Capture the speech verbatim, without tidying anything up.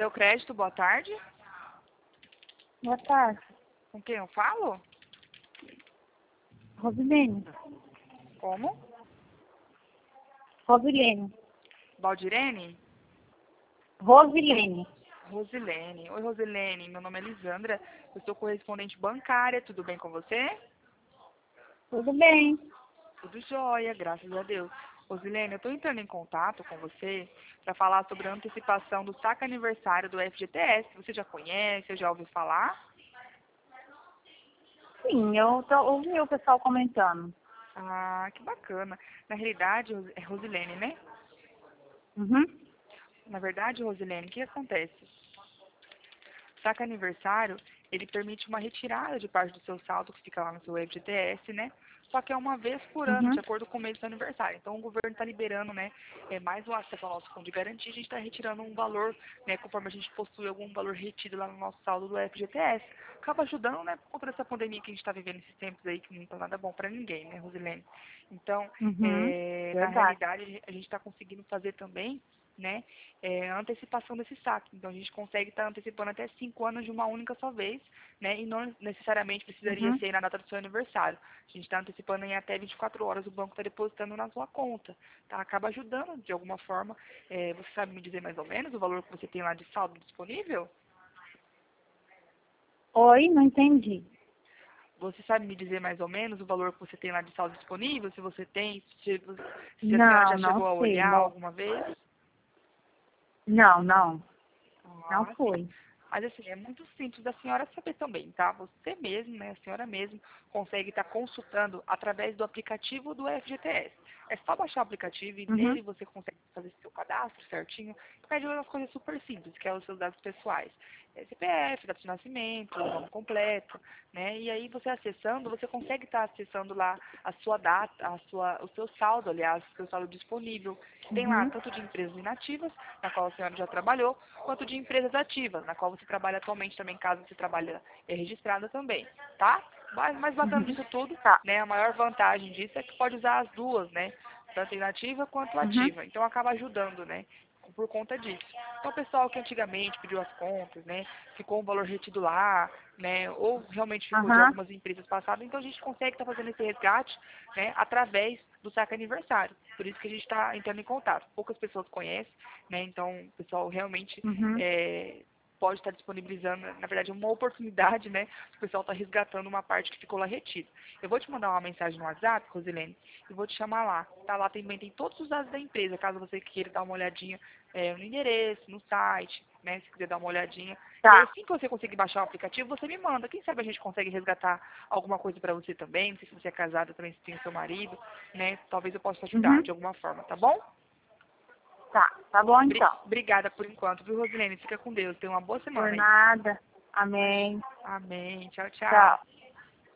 Seu crédito, boa tarde. Boa tarde. Com quem eu falo? Rosilene. Como? Rosilene. Baldirene? Rosilene. Rosilene. Oi, Rosilene. Meu nome é Lisandra. Eu sou correspondente bancária. Tudo bem com você? Tudo bem? Tudo jóia, graças a Deus. Rosilene, eu estou entrando em contato com você para falar sobre a antecipação do saque aniversário do F G T S. Você já conhece, já ouviu falar? Sim, eu tô, ouvi o pessoal comentando. Ah, que bacana. Na realidade, Ros- é Rosilene, né? Uhum. Na verdade, Rosilene, o que acontece? O saque aniversário, ele permite uma retirada de parte do seu saldo que fica lá no seu F G T S, né? Só que é uma vez por ano, Uhum. de acordo com o mês do seu aniversário. Então, o governo está liberando, né, é, mais um acesso ao nosso fundo de garantia. A gente está retirando um valor, né, conforme a gente possui algum valor retido lá no nosso saldo do F G T S. Acaba ajudando, né, por conta dessa pandemia que a gente está vivendo nesses tempos aí, que não está nada bom para ninguém, né, Rosilene? Então, Uhum. é, na Verdade. realidade, a gente está conseguindo fazer também, né, é, a antecipação desse saque. Então, a gente consegue estar antecipando até cinco anos de uma única só vez, né, e não necessariamente precisaria Uhum. ser na data do seu aniversário. A gente está antecipando em até vinte e quatro horas, o banco está depositando na sua conta, tá? Acaba ajudando de alguma forma. É, você sabe me dizer mais ou menos o valor que você tem lá de saldo disponível? Oi, não entendi. Você sabe me dizer mais ou menos o valor que você tem lá de saldo disponível? Se você tem, se, se a senhora Não, já não chegou a sei. olhar Não, alguma vez? não, não. Não Ah, sim. foi. Mas assim, é muito simples da senhora saber também, tá? Você mesmo, né, a senhora mesmo, consegue estar consultando através do aplicativo do F G T S. É só baixar o aplicativo e Uhum. nele você consegue fazer seu cadastro certinho. Pede umas coisas super simples, que é os seus dados pessoais. É C P F, data de nascimento, nome completo, né? E aí você acessando, você consegue estar acessando lá a sua data, a sua, o seu saldo, aliás, o seu saldo disponível, que tem lá Uhum. tanto de empresas inativas, na qual a senhora já trabalhou, quanto de empresas ativas, na qual você trabalha atualmente também, caso você trabalhe é registrada também, tá? Mas mais bacana Uhum. disso tudo, Tá. né, a maior vantagem disso é que pode usar as duas, né, tanto inativa quanto Uhum. ativa, então acaba ajudando, né, por conta disso. Então o pessoal que antigamente pediu as contas, né, ficou um valor retido lá, né, ou realmente ficou de Aham. algumas empresas passadas, então a gente consegue estar fazendo esse resgate, né, através do saque aniversário. Por isso que a gente está entrando em contato. Poucas pessoas conhecem, né, então o pessoal realmente Uhum. é, pode estar disponibilizando, na verdade, uma oportunidade, né? O pessoal está resgatando uma parte que ficou lá retida. Eu vou te mandar uma mensagem no WhatsApp, Rosilene, e vou te chamar lá. Tá lá também tem todos os dados da empresa, caso você queira dar uma olhadinha é, no endereço, no site, né? Se quiser dar uma olhadinha. E aí, Tá. assim que você conseguir baixar o aplicativo, você me manda. Quem sabe a gente consegue resgatar alguma coisa para você também. Não sei se você é casada também, se tem seu marido, né? Talvez eu possa te ajudar Uhum. de alguma forma, tá bom? Tá. Tá bom Bri- então. Obrigada por enquanto, viu, Rosilene? Fica com Deus. Tenha uma boa Por semana aí. nada. Amém. Amém. Tchau, tchau. Tchau.